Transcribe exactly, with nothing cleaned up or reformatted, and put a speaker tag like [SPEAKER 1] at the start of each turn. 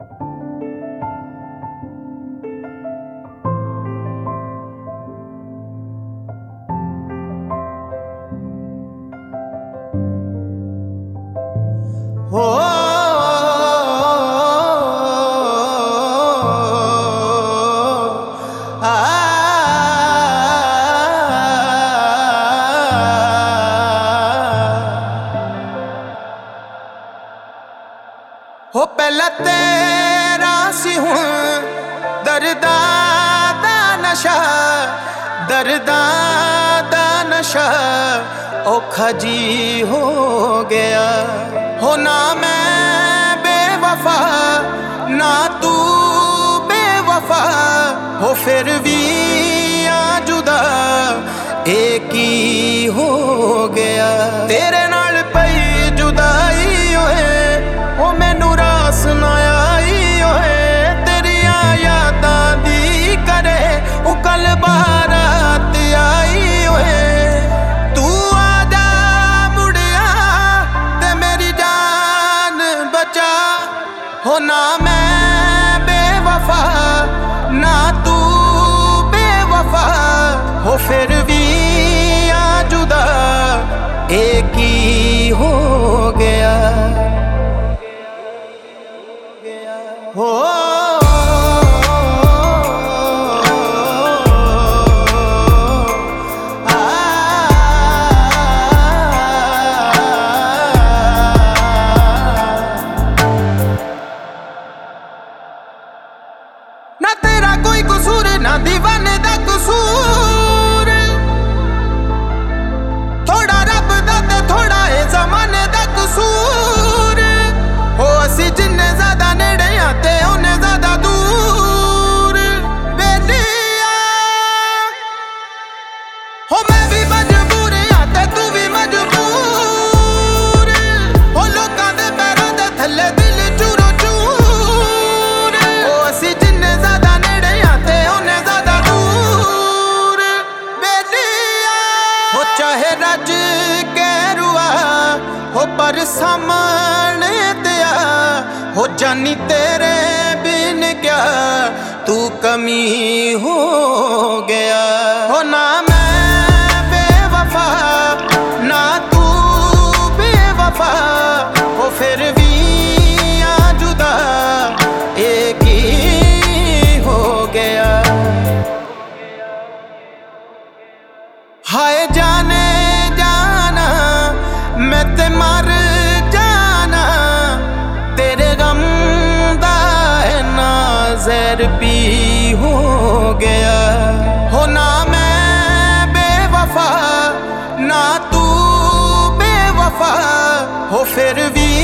[SPEAKER 1] हो आ हो पहला तेरा सी हुण दर्दा दा नशा दर्दा दा नशा औखा जी हो गया हो ना मैं बेवफा ना तू बेवफा हो फिर भी आ जुदा एक ही हो गया तेरे नाल पई जुदाई होए हो मैनू रास ना आई होए तेरिया यादां दी करे ओ कल बारात आई होए तू आजा मुड़िया ते मेरी जान बचा हो ना मैं बेवफा ना तू बेवफा हो फिर भी आ जुदा एक ही हो गया हो ना तेरा कोई कसूर ना दीवाने दा कसूर थोड़ा रब दा ते थोड़ा ए ज़माने दा कसूर हो असी जिन्ने ज़्यादा नेड़े आते उन्ने ज़्यादा दूर बेलिया हो मैं भी मजबूर आते तू भी मजबूर हो लोकां दे पैरां दे थल्ले दिल चूरो चूर हो असी जिन्ने ज़्यादा नेड़े आते उन्ने ज़्यादा दूर बेलिया हो चाहे रज के रुआ हो पर सामने ते आ हो जानी तेरे बिन क्या तू कमी हो गया हो ना मैं बेवफा ना तू बेवफा हो फिर भी आ जुदा एक ही हो गया हाय जाने जाना मैं ते मर जाना तेरे गम दा है ना ज़हर पी हो गया हो ना मैं बेवफा ना तू बेवफा हो फिर भी